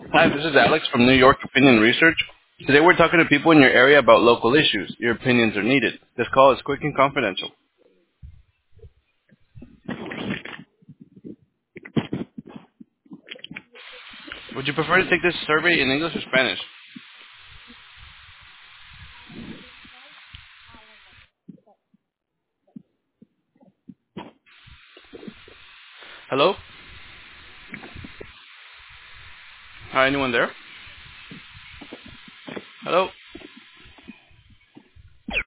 Hi, this is Alex from New York Opinion Research. Today we're talking to people in your area about local issues. Your opinions are needed. This call is quick and confidential. Would you prefer to take this survey in English or Spanish? Hello? Hi, anyone there? Hello?